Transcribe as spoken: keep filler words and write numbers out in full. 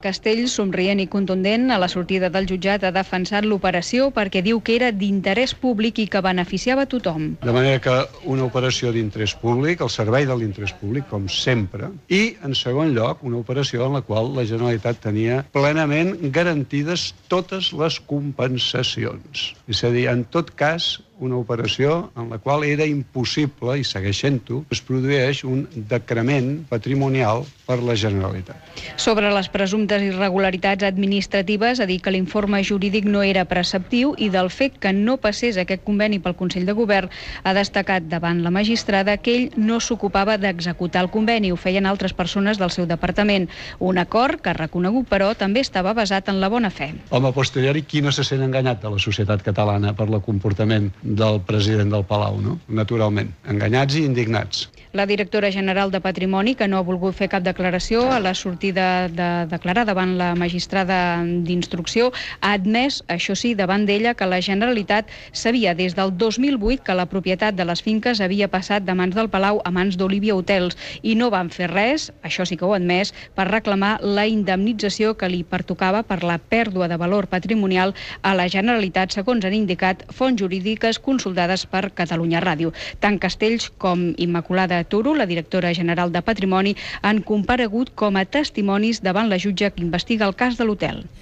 Castells, somrient i contundent, a la sortida del jutjat ha defensat l'operació perquè diu que era d'interès públic i que beneficiava a tothom. De manera que una operació d'interès públic, al servei de l'interès públic, com sempre, i, en segon lloc, una operació en la qual la Generalitat tenia plenament garantides totes les compensacions. És a dir, en tot cas, una operació en la qual era impossible, i segueix sent-ho, es produeix un decrement patrimonial per la Generalitat. Sobre les presumptes irregularitats administratives, ha dit que l'informe jurídic no era preceptiu i del fet que no passés aquest conveni pel Consell de Govern ha destacat davant la magistrada que ell no s'ocupava d'executar el conveni, ho feien altres persones del seu departament. Un acord que ha reconegut, però, també estava basat en la bona fe. Home, a posteriori, qui no se sent enganyat de la societat catalana per el comportament del president del Palau, no? Naturalment, enganyats i indignats. La directora general de Patrimoni, que no ha volgut fer cap declaració a la sortida de declarar davant la magistrada d'instrucció, ha admès, això sí, davant d'ella, que la Generalitat sabia des del dos mil vuit que la propietat de les finques havia passat de mans del Palau a mans d'Olivia Hotels i no van fer res, això sí que ho ha admès, per reclamar la indemnització que li pertocava per la pèrdua de valor patrimonial a la Generalitat, segons han indicat fonts jurídiques consultades per Catalunya Ràdio. Tant Castells com Immaculada Turo, la directora general de Patrimoni, han comparegut com a testimonis davant la jutge que investiga el cas de l'hotel.